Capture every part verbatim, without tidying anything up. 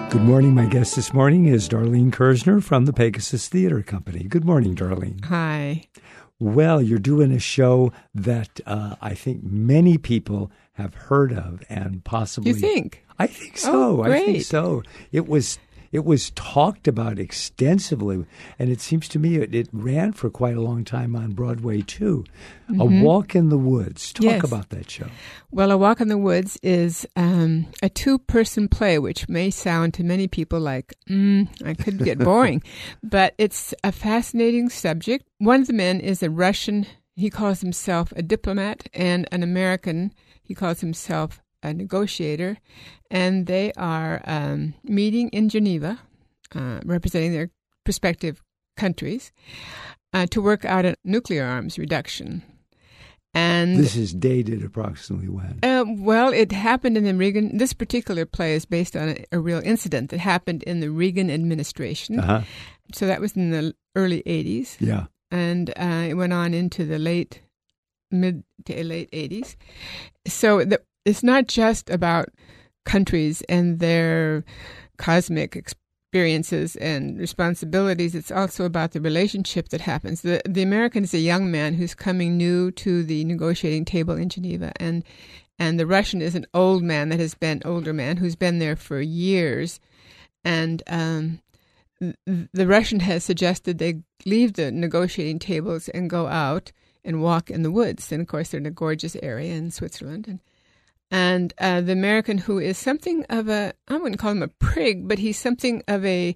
Good morning. My guest this morning is Darlene Kersner from the Pegasus Theater Company. Good morning, Darlene. Hi. Well, you're doing a show that uh, I think many people have heard of and possibly... You think? I think so. Oh, great. I think so. It was it was talked about extensively, and it seems to me it, it ran for quite a long time on Broadway, too. Mm-hmm. A Walk in the Woods. Talk yes. about that show. Well, A Walk in the Woods is um, a two-person play, which may sound to many people like, mm, I could get boring. But it's a fascinating subject. One of the men is a Russian. He calls himself a diplomat, and an American. He calls himself a negotiator, and they are um, meeting in Geneva, uh, representing their respective countries, uh, to work out a nuclear arms reduction. And this is dated approximately when? Uh, well, it happened in the Reagan. This particular play is based on a, a real incident that happened in the Reagan administration. Uh-huh. So that was in the early eighties. Yeah, and uh, it went on into the late mid to late eighties. So the It's not just about countries and their cosmic experiences and responsibilities. It's also about the relationship that happens. The the American is a young man who's coming new to the negotiating table in Geneva, and and the Russian is an old man that has been older man who's been there for years, and um, the Russian has suggested they leave the negotiating tables and go out and walk in the woods. And of course, they're in a gorgeous area in Switzerland, and. And uh, the American, who is something of a, I wouldn't call him a prig, but he's something of a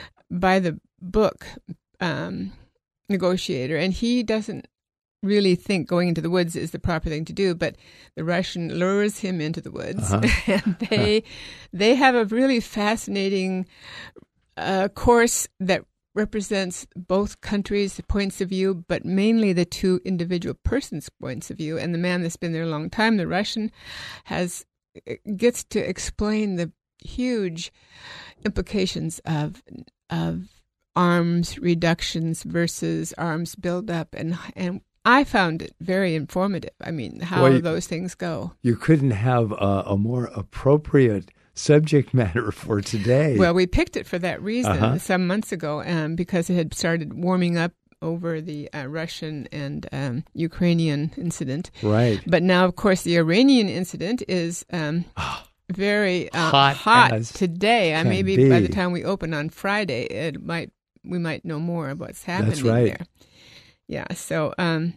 by-the-book um, negotiator. And he doesn't really think going into the woods is the proper thing to do, but the Russian lures him into the woods. Uh-huh. And they they have a really fascinating uh, course that represents both countries' points of view, but mainly the two individual persons' points of view. And the man that's been there a long time, the Russian, has gets to explain the huge implications of of arms reductions versus arms buildup, and and I found it very informative. I mean, how well, you, those things go. You couldn't have a, a more appropriate subject matter for today. Well, we picked it for that reason uh-huh. some months ago, um, because it had started warming up over the uh, Russian and um, Ukrainian incident. Right. But now, of course, the Iranian incident is um, very uh, hot, hot today. Uh, maybe be. by the time we open on Friday, it might we might know more of what's happening That's right. there. Yeah. So, um,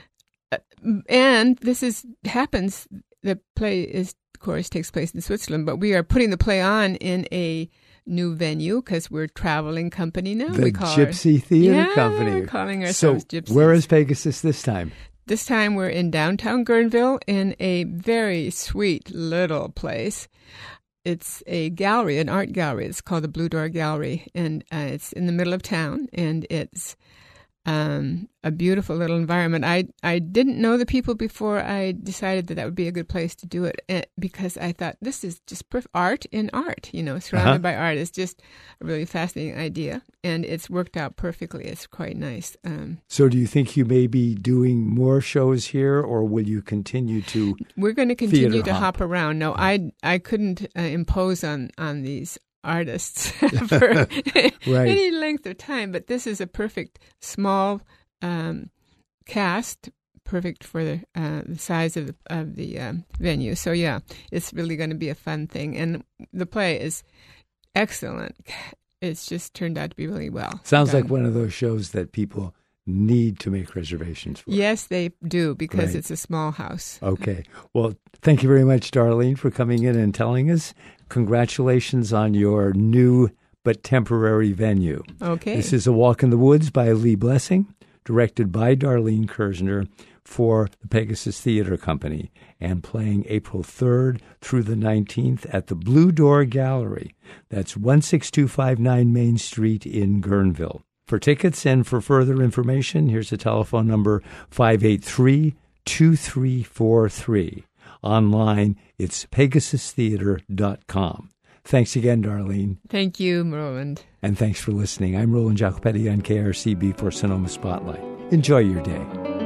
and this is happens. The play is. Course takes place in Switzerland, but we are putting the play on in a new venue because we're a traveling company now. The we call Gypsy our, Theater yeah, Company. We're calling ourselves so Gypsies. Where is Pegasus this time? This time we're in downtown Guerneville in a very sweet little place. It's a gallery, an art gallery. It's called the Blue Door Gallery, and uh, it's in the middle of town, and it's Um, a beautiful little environment. I I didn't know the people before I decided that that would be a good place to do it, and, because I thought this is just perf- art in art, you know, surrounded uh-huh. by art. It's just a really fascinating idea, and it's worked out perfectly. It's quite nice. Um, so do you think you may be doing more shows here, or will you continue to We're going to continue to hop? hop around. No, I, I couldn't uh, impose on, on these artists for right. any length of time, but this is a perfect small um, cast, perfect for the, uh, the size of the, of the um, venue. So yeah, it's really going to be a fun thing, and the play is excellent. It's just turned out to be really well. Sounds done. like one of those shows that people need to make reservations for. Yes, they do, because right. it's a small house. Okay. Well, thank you very much, Darlene, for coming in and telling us. Congratulations on your new but temporary venue. Okay. This is A Walk in the Woods by Lee Blessing, directed by Darlene Kersner for the Pegasus Theater Company, and playing April third through the nineteenth at the Blue Door Gallery. That's one six two five nine Main Street in Guerneville. For tickets and for further information, here's the telephone number five eight three, two three four three. Online, it's pegasus theater dot com. Thanks again, Darlene. Thank you, Roland. And thanks for listening. I'm Roland Jacopetti on K R C B for Sonoma Spotlight. Enjoy your day.